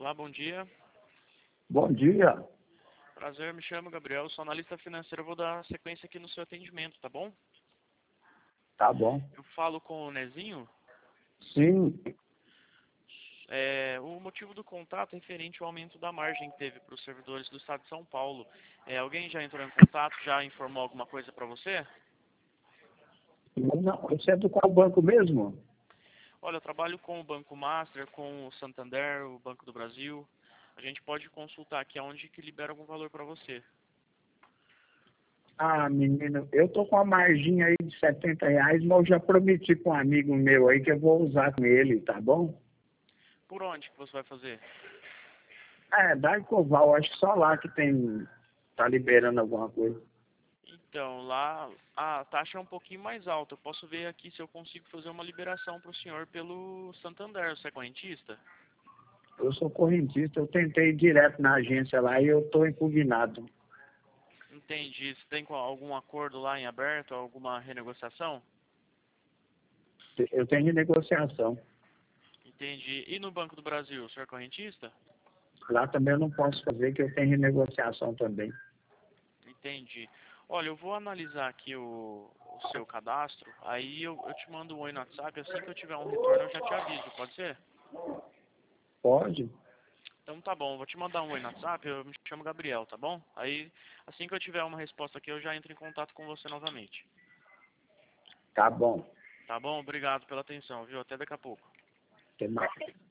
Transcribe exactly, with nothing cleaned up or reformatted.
Olá, bom dia. Bom dia. Prazer, me chamo Gabriel, sou analista financeiro, eu vou dar sequência aqui no seu atendimento, tá bom? Tá bom. Eu falo com o Nezinho. Sim. É, o motivo do contato é referente ao aumento da margem que teve para os servidores do estado de São Paulo. É, alguém já entrou em contato, já informou alguma coisa para você? Não, você é do qual banco mesmo? Olha, eu trabalho com o Banco Master, com o Santander, o Banco do Brasil. A gente pode consultar aqui aonde que libera algum valor para você. Ah, menino, eu tô com a marginha aí de setenta reais, mas eu já prometi para um amigo meu aí que eu vou usar com ele, tá bom? Por onde que você vai fazer? É, da Ecoval, acho que só lá que tem, tá liberando alguma coisa. Então, lá a taxa é um pouquinho mais alta. Eu posso ver aqui se eu consigo fazer uma liberação para o senhor pelo Santander. Você é correntista? Eu sou correntista, eu tentei ir direto na agência lá e eu tô impugnado. Entendi. Você tem com- algum acordo lá em aberto, alguma renegociação? Eu tenho negociação. Entendi. E no Banco do Brasil, o senhor é correntista? Lá também eu não posso fazer, que eu tenho negociação também. Entendi. Olha, eu vou analisar aqui o, o seu cadastro, aí eu, eu te mando um oi no WhatsApp, assim que eu tiver um retorno eu já te aviso, pode ser? Pode? Então tá bom, vou te mandar um oi no WhatsApp, eu me chamo Gabriel, tá bom? Aí, assim que eu tiver uma resposta aqui, eu já entro em contato com você novamente. Tá bom. Tá bom? Obrigado pela atenção, viu? Até daqui a pouco. Até mais.